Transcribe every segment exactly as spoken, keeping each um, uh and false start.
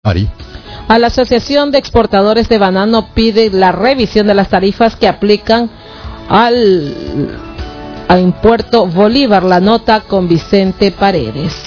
Ari. A la Asociación de Exportadores de Banano pide la revisión de las tarifas que aplican al, al Puerto Bolívar. La nota con Vicente Paredes.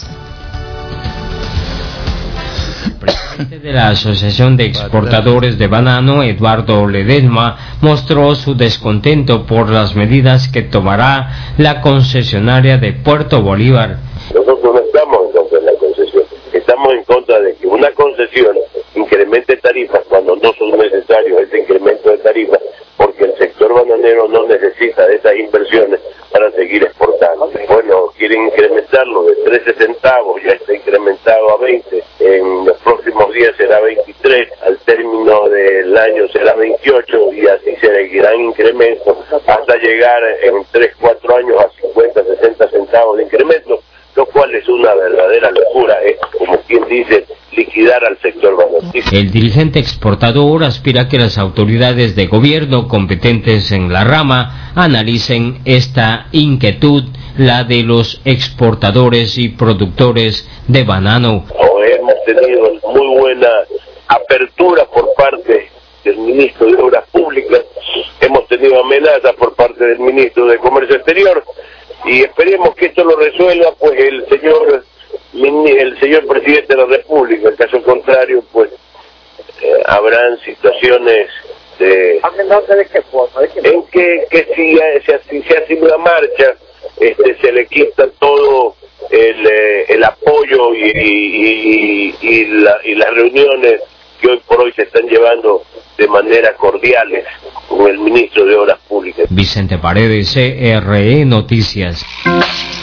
El presidente de la Asociación de Exportadores de Banano, Eduardo Ledesma, mostró su descontento por las medidas que tomará la concesionaria de Puerto Bolívar. Nosotros no estamos en contra de la concesión, estamos en contra de que una concesión incremente tarifas cuando no son necesarios ese incremento de tarifas, porque el sector bananero no necesita de esas inversiones para seguir exportando. Bueno, quieren incrementarlo de trece centavos, ya está incrementado a veinte, en los próximos días será veintitrés, al término del año será veintiocho y así seguirán incrementos hasta llegar en tres, cuatro años a cincuenta, sesenta centavos de incremento, lo cual es una verdadera locura, es como quien dice liquidar al sector bananero. El dirigente exportador aspira a que las autoridades de gobierno competentes en la rama analicen esta inquietud, la de los exportadores y productores de banano. Hemos tenido muy buena apertura por parte del ministro de Obras Públicas, hemos tenido amenazas por parte del ministro de Comercio Exterior, y esperemos que esto lo resuelva pues el señor el señor presidente de la República. En caso contrario pues eh, habrán situaciones de en que, que si se, se hace una marcha este se le quita todo el, eh, el apoyo y, y, y, y, la, y las reuniones que hoy por hoy se están llevando de manera cordiales con el ministro de Obras Públicas. Vicente Paredes, C R E Noticias.